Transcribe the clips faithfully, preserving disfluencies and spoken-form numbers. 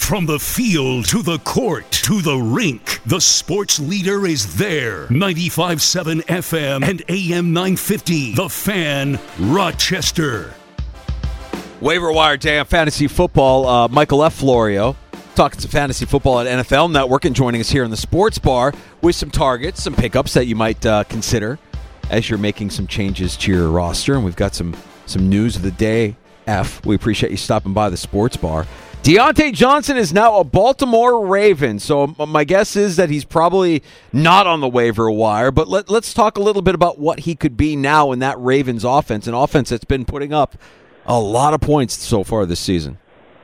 From the field to the court to the rink, the sports leader is there. ninety-five point seven F M and A M nine fifty, The Fan, Rochester. Waiver Wire Day on Fantasy Football. Uh, Michael F. Florio talking some fantasy football at N F L Network and joining us here in the sports bar with some targets, some pickups that you might uh, consider as you're making some changes to your roster. And we've got some, some news of the day, F. We appreciate you stopping by the sports bar. Deontay Johnson is now a Baltimore Raven, so my guess is that he's probably not on the waiver wire, but let, let's talk a little bit about what he could be now in that Ravens offense, an offense that's been putting up a lot of points so far this season.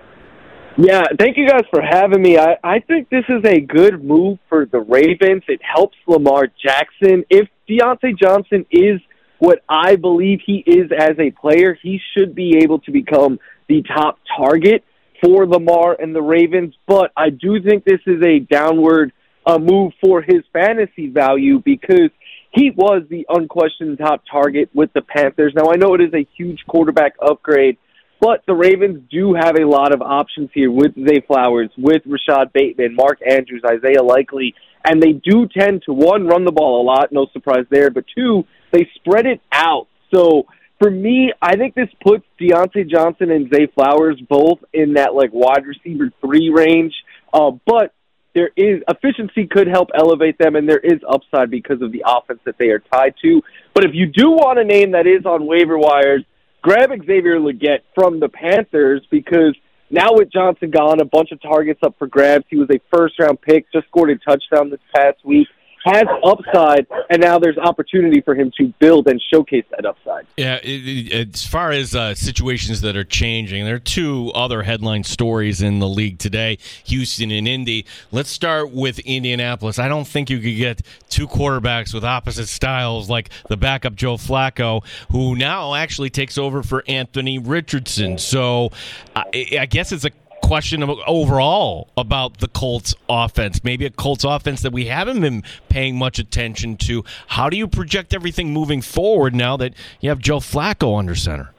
Yeah, thank you guys for having me. I, I think this is a good move for the Ravens. It helps Lamar Jackson. If Deontay Johnson is what I believe he is as a player, he should be able to become the top target for Lamar and the Ravens, but I do think this is a downward uh, move for his fantasy value because he was the unquestioned top target with the Panthers. Now, I know it is a huge quarterback upgrade, but the Ravens do have a lot of options here with Zay Flowers, with Rashad Bateman, Mark Andrews, Isaiah Likely, and they do tend to, one, run the ball a lot, no surprise there, but two, they spread it out. So, for me, I think this puts Deontay Johnson and Zay Flowers both in that like wide receiver three range. Uh, but there is efficiency could help elevate them, and there is upside because of the offense that they are tied to. But if you do want a name that is on waiver wires, grab Xavier Legette from the Panthers because now with Johnson gone, a bunch of targets up for grabs. He was a first-round pick, just scored a touchdown this past week. Has upside, and now there's opportunity for him to build and showcase that upside. Yeah, it, it, as far as uh, situations that are changing, there are two other headline stories in the league today, Houston and Indy. Let's start with Indianapolis. I don't think you could get two quarterbacks with opposite styles like the backup Joe Flacco, who now actually takes over for Anthony Richardson. So I, I guess it's a question of overall about the Colts offense, maybe a Colts offense that we haven't been paying much attention to. How do you project everything moving forward now that you have Joe Flacco under center?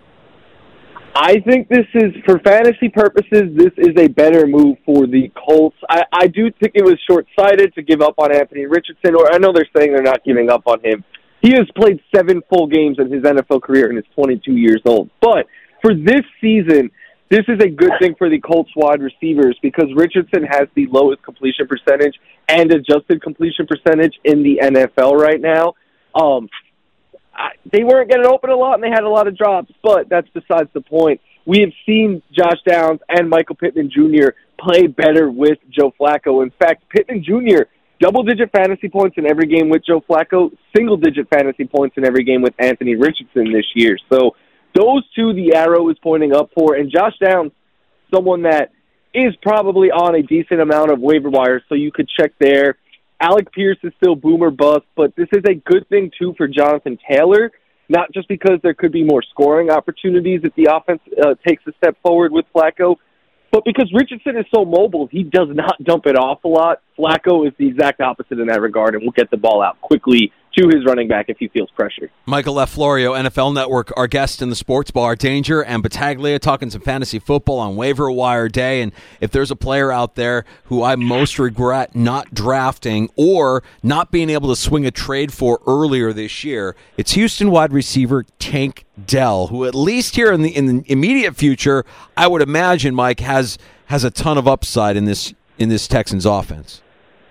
I think this is, for fantasy purposes, this is a better move for the Colts. I, I do think it was short-sighted to give up on Anthony Richardson, or I know they're saying they're not giving up on him. He has played seven full games in his N F L career and is twenty-two years old. But for this season, this is a good thing for the Colts wide receivers because Richardson has the lowest completion percentage and adjusted completion percentage in the N F L right now. Um, I, they weren't getting open a lot, and they had a lot of drops, but that's besides the point. We have seen Josh Downs and Michael Pittman Junior play better with Joe Flacco. In fact, Pittman Junior, double-digit fantasy points in every game with Joe Flacco, single-digit fantasy points in every game with Anthony Richardson this year. So those two, the arrow is pointing up for, and Josh Downs, someone that is probably on a decent amount of waiver wires, so you could check there. Alec Pierce is still boomer bust, but this is a good thing, too, for Jonathan Taylor, not just because there could be more scoring opportunities if the offense uh, takes a step forward with Flacco, but because Richardson is so mobile, he does not dump it off a lot. Flacco is the exact opposite in that regard and will get the ball out quickly to his running back if he feels pressure. Michael F. Florio, N F L Network, our guest in the sports bar. Danger and Battaglia talking some fantasy football on waiver wire day. And if there's a player out there who I most regret not drafting or not being able to swing a trade for earlier this year, it's Houston wide receiver Tank Dell, who at least here in the in the immediate future, I would imagine, Mike, has has a ton of upside in this in this Texans offense.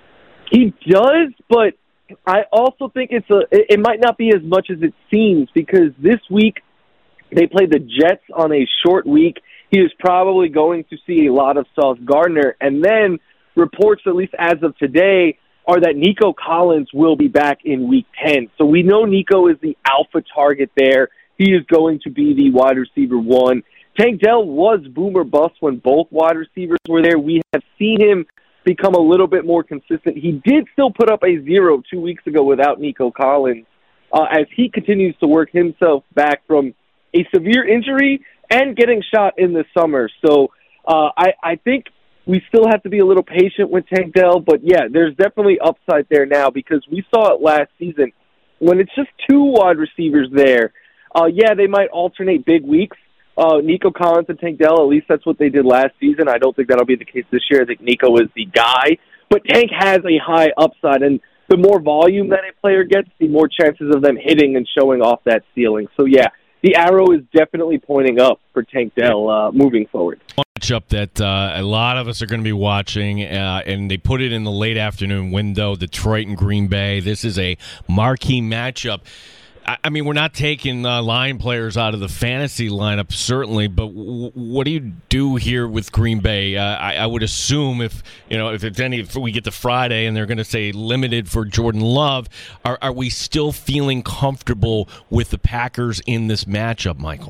He does, but I also think it's a. It might not be as much as it seems because this week they play the Jets on a short week. He is probably going to see a lot of Sauce Gardner, and then reports, at least as of today, are that Nico Collins will be back in Week ten. So we know Nico is the alpha target there. He is going to be the wide receiver one. Tank Dell was boomer bust when both wide receivers were there. We have seen him become a little bit more consistent. He did still put up a zero two weeks ago without Nico Collins uh, as he continues to work himself back from a severe injury and getting shot in the summer. So uh, I, I think we still have to be a little patient with Tank Dell, but yeah, there's definitely upside there now because we saw it last season when it's just two wide receivers there. Uh, yeah, they might alternate big weeks, uh, Nico Collins and Tank Dell. At least that's what they did last season. I don't think that'll be the case this year. I think Nico is the guy. But Tank has a high upside, and the more volume that a player gets, the more chances of them hitting and showing off that ceiling. So, yeah, the arrow is definitely pointing up for Tank Dell uh, moving forward. Matchup that uh, a lot of us are going to be watching, uh, and they put it in the late afternoon window, Detroit and Green Bay. This is a marquee matchup. I mean, we're not taking uh, line players out of the fantasy lineup, certainly, but w- what do you do here with Green Bay? Uh, I, I would assume if you know if it's any, if we get to Friday and they're going to say limited for Jordan Love, are, are we still feeling comfortable with the Packers in this matchup, Michael?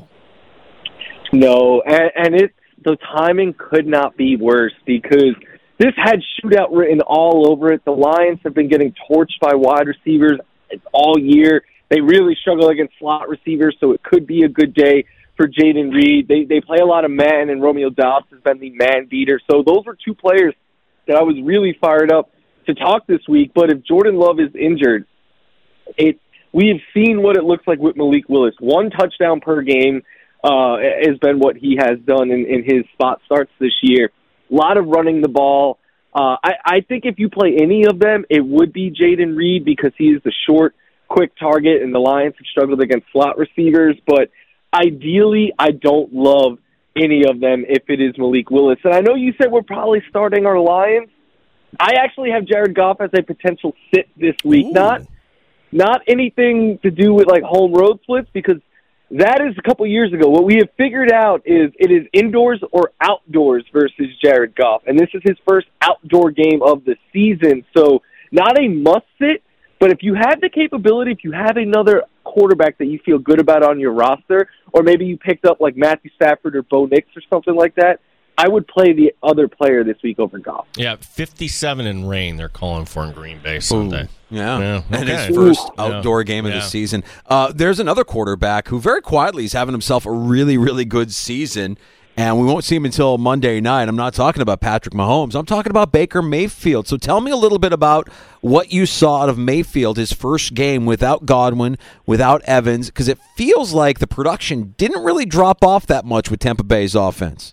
No, and, and it the timing could not be worse because this had shootout written all over it. The Lions have been getting torched by wide receivers all year. They really struggle against slot receivers, so it could be a good day for Jaden Reed. They they play a lot of man, and Romeo Doubs has been the man beater. So those were two players that I was really fired up to talk this week. But if Jordan Love is injured, it we have seen what it looks like with Malik Willis. One touchdown per game uh, has been what he has done in, in his spot starts this year. A lot of running the ball. Uh, I, I think if you play any of them, it would be Jaden Reed because he is the short, quick target, and the Lions have struggled against slot receivers. But ideally, I don't love any of them if it is Malik Willis. And I know you said we're probably starting our Lions. I actually have Jared Goff as a potential sit this week. Ooh. Not not anything to do with like home road splits because that is a couple years ago. What we have figured out is it is indoors or outdoors versus Jared Goff. And this is his first outdoor game of the season. So not a must sit. But if you have the capability, if you have another quarterback that you feel good about on your roster, or maybe you picked up like Matthew Stafford or Bo Nix or something like that, I would play the other player this week over Goff. Yeah, fifty-seven in rain they're calling for in Green Bay Sunday. Ooh, yeah, yeah and okay. his first Ooh. outdoor yeah. game of yeah. the season. Uh, there's another quarterback who very quietly is having himself a really, really good season. And we won't see him until Monday night. I'm not talking about Patrick Mahomes. I'm talking about Baker Mayfield. So tell me a little bit about what you saw out of Mayfield, his first game without Godwin, without Evans, because it feels like the production didn't really drop off that much with Tampa Bay's offense.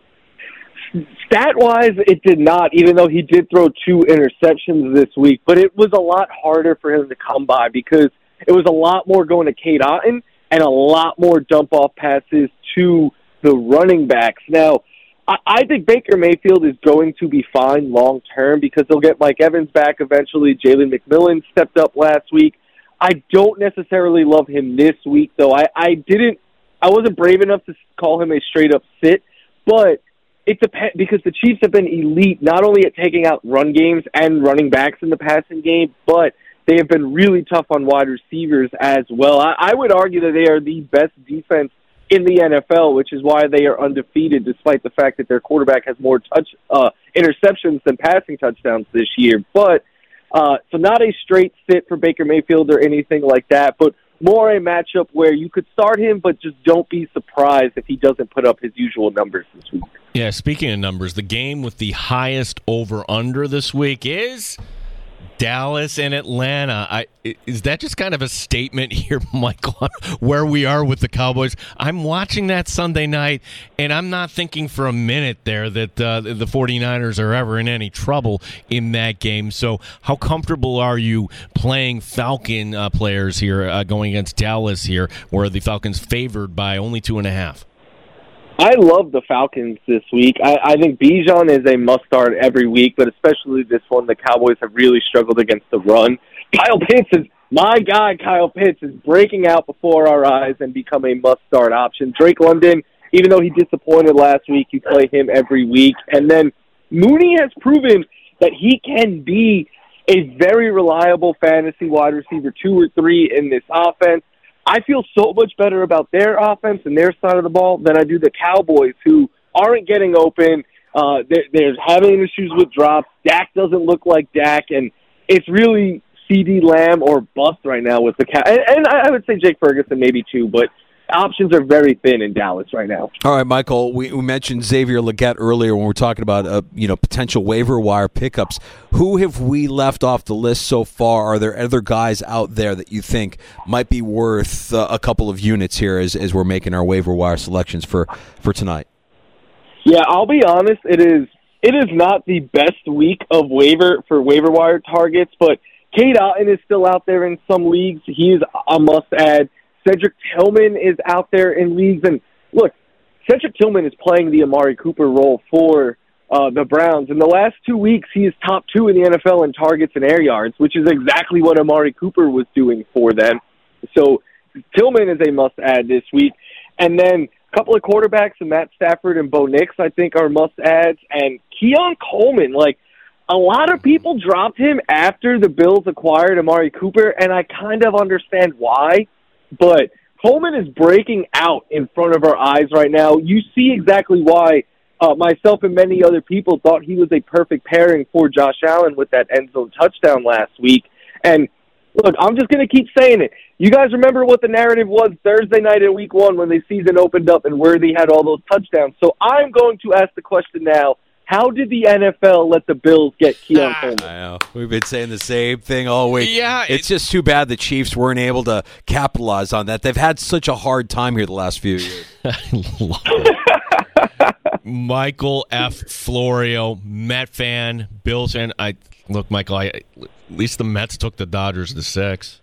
Stat-wise, it did not, even though he did throw two interceptions this week. But it was a lot harder for him to come by because it was a lot more going to Cade Otton and a lot more dump-off passes to the running backs. Now, I, I think Baker Mayfield is going to be fine long-term because they'll get Mike Evans back eventually. Jalen McMillan stepped up last week. I don't necessarily love him this week, though. I, I didn't, I wasn't brave enough to call him a straight-up sit, but it depends because the Chiefs have been elite not only at taking out run games and running backs in the passing game, but they have been really tough on wide receivers as well. I, I would argue that they are the best defense in the N F L, which is why they are undefeated, despite the fact that their quarterback has more touch uh, interceptions than passing touchdowns this year. But uh, so not a straight sit for Baker Mayfield or anything like that, but more a matchup where you could start him, but just don't be surprised if he doesn't put up his usual numbers this week. Yeah, speaking of numbers, the game with the highest over-under this week is Dallas and Atlanta. I, is that just kind of a statement here, Michael, on where we are with the Cowboys? I'm watching that Sunday night, and I'm not thinking for a minute there that uh, the 49ers are ever in any trouble in that game. So how comfortable are you playing Falcon uh, players here uh, going against Dallas here, where the Falcons favored by only two and a half? I love the Falcons this week. I, I think Bijan is a must-start every week, but especially this one, the Cowboys have really struggled against the run. Kyle Pitts is, my guy Kyle Pitts is breaking out before our eyes and become a must-start option. Drake London, even though he disappointed last week, you play him every week. And then Mooney has proven that he can be a very reliable fantasy wide receiver, two or three in this offense. I feel so much better about their offense and their side of the ball than I do the Cowboys, who aren't getting open. Uh, they're, they're having issues with drops. Dak doesn't look like Dak, and it's really CeeDee Lamb or bust right now with the Cow. And, and I would say Jake Ferguson maybe too, but options are very thin in Dallas right now. All right, Michael, we, we mentioned Xavier Legette earlier when we were talking about uh, you know potential waiver wire pickups. Who have we left off the list so far? Are there other guys out there that you think might be worth uh, a couple of units here as, as we're making our waiver wire selections for, for tonight? Yeah, I'll be honest, it is it is not the best week of waiver for waiver wire targets, but Cade Otton is still out there in some leagues. He is a must-add. Cedric Tillman is out there in leagues. And, look, Cedric Tillman is playing the Amari Cooper role for uh, the Browns. In the last two weeks, he is top two in the N F L in targets and air yards, which is exactly what Amari Cooper was doing for them. So Tillman is a must-add this week. And then a couple of quarterbacks, Matt Stafford and Bo Nix, I think, are must-adds. And Keon Coleman, like, a lot of people dropped him after the Bills acquired Amari Cooper, and I kind of understand why. But Coleman is breaking out in front of our eyes right now. You see exactly why uh, myself and many other people thought he was a perfect pairing for Josh Allen with that end zone touchdown last week. And, look, I'm just going to keep saying it. You guys remember what the narrative was Thursday night in week one when the season opened up and Worthy had all those touchdowns. So I'm going to ask the question now. How did the N F L let the Bills get Keon Coleman? I know. We've been saying the same thing all week. Yeah, it's just too bad the Chiefs weren't able to capitalize on that. They've had such a hard time here the last few years. I love it. Michael F. Florio, Met fan, Bills fan. I look, Michael. I, at least the Mets took the Dodgers to six.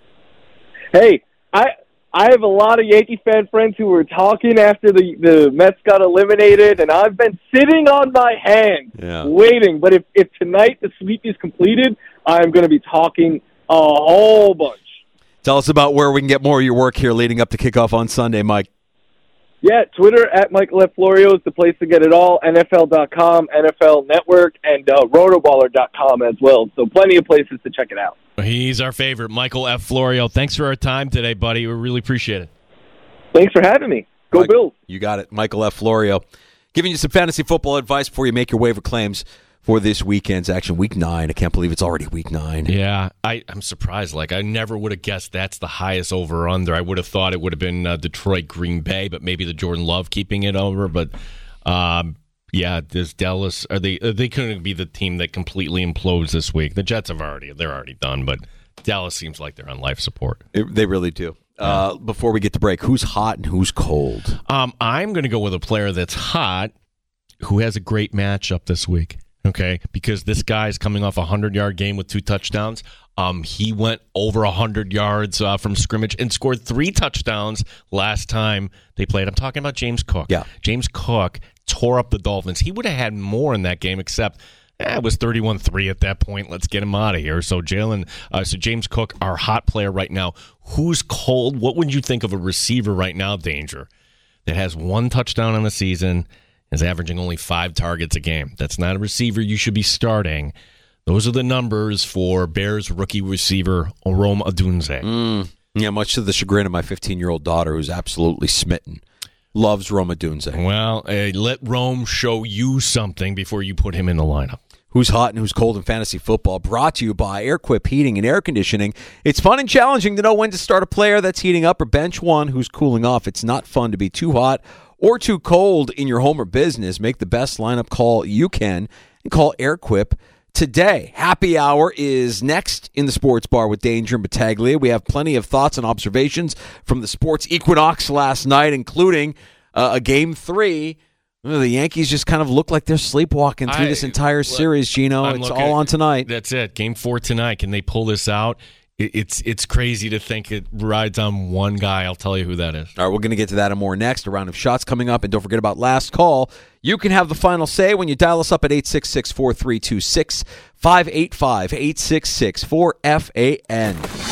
Hey, I. I have a lot of Yankee fan friends who were talking after the, the Mets got eliminated, and I've been sitting on my hands yeah. waiting. But if, if tonight the sweep is completed, I'm going to be talking a whole bunch. Tell us about where we can get more of your work here leading up to kickoff on Sunday, Mike. Yeah, Twitter at Michael F. Florio is the place to get it all. N F L dot com, N F L Network, and uh, rotoballer dot com as well. So plenty of places to check it out. He's our favorite, Michael F. Florio. Thanks for our time today, buddy. We really appreciate it. Thanks for having me. Go Mike, Bills. You got it. Michael F. Florio giving you some fantasy football advice before you make your waiver claims for this weekend's action. Week nine. I can't believe it's already week nine. Yeah, I, I'm surprised. Like, I never would have guessed that's the highest over-under. I would have thought it would have been uh, Detroit, Green Bay, but maybe the Jordan Love keeping it over. But, um, yeah, this Dallas, are they, they couldn't be the team that completely implodes this week. The Jets have already, they're already done, but Dallas seems like they're on life support. It, they really do. Uh, before we get to break, who's hot and who's cold? Um, I'm going to go with a player that's hot who has a great matchup this week. Okay, because this guy's coming off a hundred-yard game with two touchdowns. Um, he went over one hundred yards uh, from scrimmage and scored three touchdowns last time they played. I'm talking about James Cook. Yeah. James Cook tore up the Dolphins. He would have had more in that game, except eh, it was thirty-one three at that point. Let's get him out of here. So Jalen, uh, so James Cook, our hot player right now. Who's cold? What would you think of a receiver right now, Danger, that has one touchdown in the season, is averaging only five targets a game? That's not a receiver you should be starting. Those are the numbers for Bears rookie receiver Rome Odunze. Mm, yeah, much to the chagrin of my fifteen-year-old daughter, who's absolutely smitten. Loves Rome Odunze. Well, uh, let Rome show you something before you put him in the lineup. Who's hot and who's cold in fantasy football, brought to you by AirQuip Heating and Air Conditioning. It's fun and challenging to know when to start a player that's heating up or bench one who's cooling off. It's not fun to be too hot or too cold in your home or business. Make the best lineup call you can and call AirQuip today. Happy Hour is next in the Sports Bar with Danger and Battaglia. We have plenty of thoughts and observations from the Sports Equinox last night, including uh, a Game three. The Yankees just kind of look like they're sleepwalking through I, this entire series, Gino. I'm it's looking, all on tonight. That's it. Game four tonight. Can they pull this out? It's it's crazy to think it rides on one guy. I'll tell you who that is. All right, we're going to get to that and more next. A round of shots coming up. And don't forget about Last Call. You can have the final say when you dial us up at eight six six, four three two, six five eight five, eight six six, four F A N.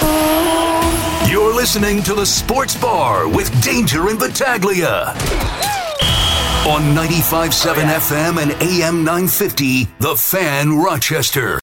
You're listening to the Sports Bar with Danger and Battaglia on ninety-five point seven F M and A M nine fifty, The Fan, Rochester.